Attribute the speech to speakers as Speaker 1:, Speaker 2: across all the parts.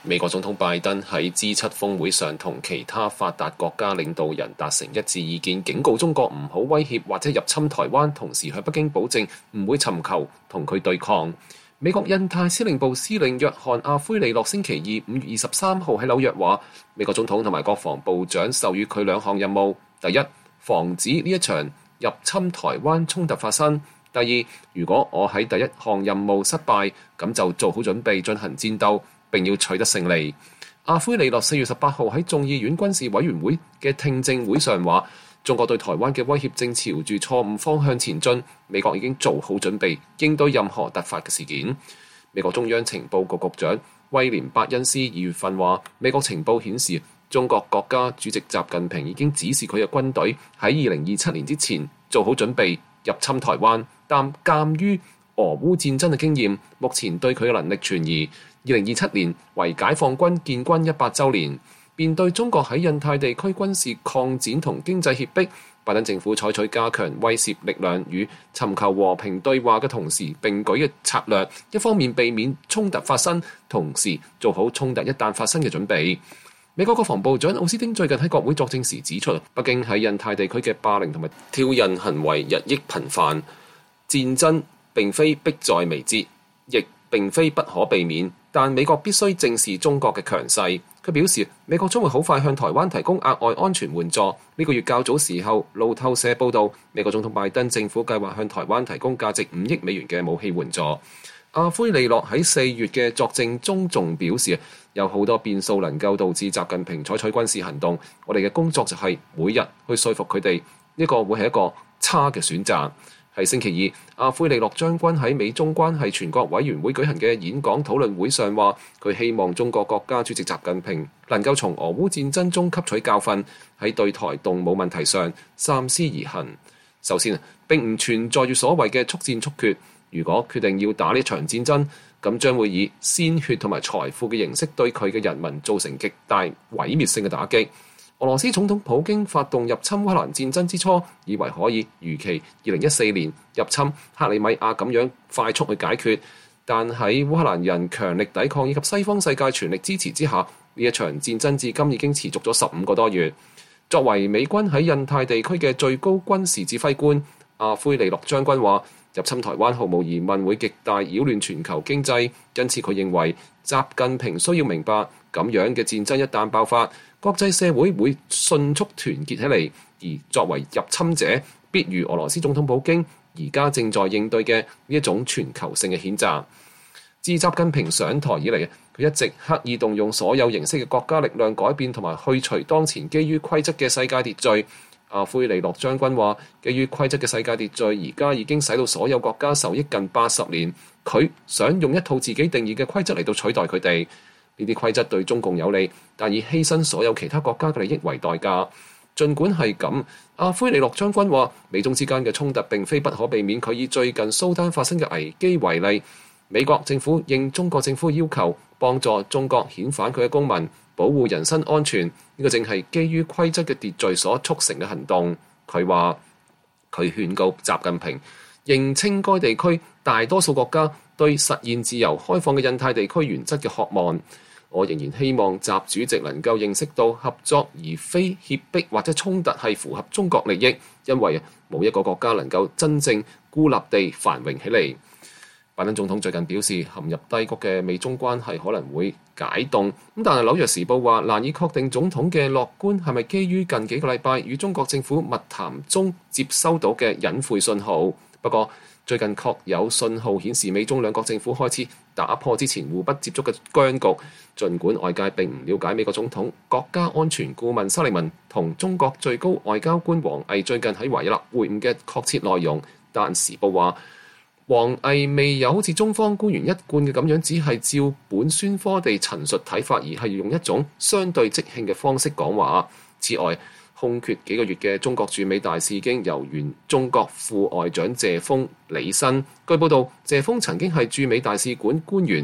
Speaker 1: 美國總統拜登喺 G7 峰會上同其他發達國家領導人達成一致意見，警告中國唔好威脅或者入侵台灣，同時向北京保證唔會尋求同佢對抗。美國印太司令部司令約翰阿奎利諾星期二5月23號喺紐約話，美國總統同埋國防部長授予佢兩項任務：第一，防止呢一場入侵台灣衝突發生；第二，如果我喺第一項任務失敗，咁就做好準備進行戰鬥，並要取得勝利。阿奎利諾4月18號喺眾議院軍事委員會嘅聽證會上話，中國對台灣嘅威脅正朝住錯誤方向前進，美國已經做好準備應對任何突發嘅事件。美國中央情報局局長威廉伯恩斯2月份話，美國情報顯示中國國家主席習近平已經指示佢嘅軍隊喺2027年之前做好準備入侵台灣，但鑑於俄烏戰爭嘅經驗，目前對佢嘅能力存疑。2027年為解放軍建軍100週年，面對中國喺印太地區軍事擴展同經濟脅迫，拜登政府採取加強威懾力量與尋求和平對話嘅同時並舉嘅策略，一方面避免衝突發生，同時做好衝突一旦發生嘅準備。美國國防部長奧斯汀最近喺國會作證時指出，北京喺印太地區嘅霸凌同埋挑釁行為日益頻繁，戰爭並非迫在眉睫，亦並非不可避免，但美國必須正視中國嘅強勢。佢表示，美國將會好快向台灣提供額外安全援助。呢個月較早時候，路透社報道，美國總統拜登政府計劃向台灣提供價值5億美元嘅武器援助。阿奎利諾喺4月嘅作證中仲表示，有好多變數能夠導致習近平採取軍事行動，我哋嘅工作就係每日去說服佢哋，呢個會係一個差嘅選擇。喺星期二，阿奎利諾將軍喺美中關係全國委員會舉行嘅演講討論會上話，佢希望中國國家主席習近平能夠從俄烏戰爭中吸取教訓，喺對台動武問題上三思而行。首先，並唔存在住所謂嘅速戰速決。如果決定要打呢場戰爭，咁將會以鮮血同埋財富嘅形式對佢嘅人民造成極大毀滅性嘅打擊。俄羅斯總統普京發動入侵烏克蘭戰爭之初，以為可以如期2014年入侵克里米亞咁樣快速去解決，但喺烏克蘭人強力抵抗以及西方世界全力支持之下，呢一場戰爭至今已經持續咗15個多月。作為美軍喺印太地區嘅最高軍事指揮官，阿奎利諾將軍話，入侵台灣毫無疑問會極大擾亂全球經濟，因此佢認為習近平需要明白，咁樣嘅戰爭一旦爆發，國際社會會迅速團結起嚟，而作為入侵者，必如俄羅斯總統普京而家正在應對嘅呢一種全球性嘅譴責。自習近平上台以嚟，佢一直刻意動用所有形式嘅國家力量改變同埋去除當前基於規則嘅世界秩序。阿奎利諾將軍話，基於規則嘅世界秩序而家已經使到所有國家受益近80年，佢想用一套自己定義嘅規則嚟到取代佢哋。呢啲規則對中共有利，但以犧牲所有其他國家嘅利益為代價。儘管係咁，阿奎利諾將軍話，美中之間嘅衝突並非不可避免。佢以最近蘇丹發生嘅危機為例，美國政府應中國政府要求，幫助中國遣返佢嘅公民，保護人身安全。呢個正係基於規則嘅秩序所促成嘅行動。佢話，佢勸告習近平認清該地區大多數國家對實現自由開放嘅印太地區原則嘅渴望。我仍然希望習主席能夠認識到合作而非脅迫或者衝突係符合中國利益，因為冇一個國家能夠真正孤立地繁榮起嚟。拜登總統最近表示，陷入低谷嘅美中關係可能會解凍，但係紐約時報話難以確定總統嘅樂觀係咪基於近幾個禮拜與中國政府密談中接收到嘅隱晦信號。不過最近確有信號顯示美中兩國政府開始打破之前互不接觸嘅僵局。儘管外界並唔了解美國總統國家安全顧問沙利文同中國最高外交官王毅最近喺維也納會晤嘅確切內容，但時報話王毅未有好似中方官員一貫嘅咁樣，只係照本宣科地陳述睇法，而係用一種相對即興嘅方式講話。此外，空缺幾個月嘅中國駐美大使已經由原中國副外長謝鋒履新。據報道，謝鋒曾經係駐美大使館官員，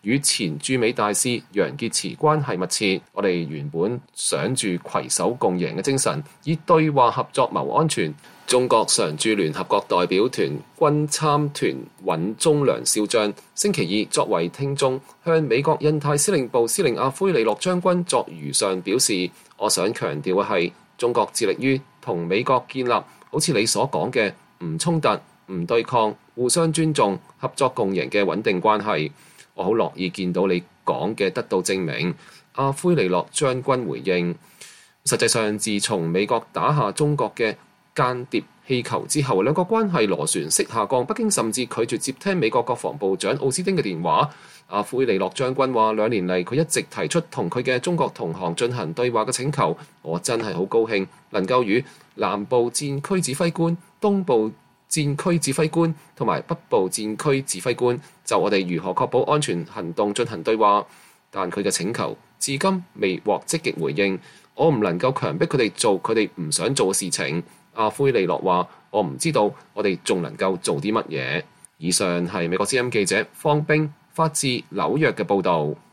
Speaker 1: 與前駐美大使楊潔篪關係密切，我哋原本想住攜手共贏嘅精神，以對話合作謀安全。中國常駐聯合國代表團軍參團尹宗良少將星期二作為聽眾，向美國印太司令部司令阿奎利諾將軍作如上表示，我想強調嘅係，中國致力於同美國建立好似你所講嘅唔衝突、唔對抗、互相尊重、合作共贏嘅穩定關係。我好樂意見到你講嘅得到證明。阿奎利諾將軍回應，實際上自從美國打下中國嘅間諜氣球之後，兩國關係螺旋式下降。北京甚至拒絕接聽美國國防部長奧斯汀嘅電話。阿奎利諾將軍話，2年嚟佢一直提出同佢嘅中國同行進行對話嘅請求。我真係好高興能夠與南部戰區指揮官、東部戰區指揮官同埋北部戰區指揮官就我哋如何確保安全行動進行對話。但佢嘅請求至今未獲積極回應。我唔能夠強迫佢哋做佢哋唔想做嘅事情。阿奎利諾話：我唔知道我哋仲能夠做啲乜嘢。以上係美國之音記者方冰發自紐約嘅報導。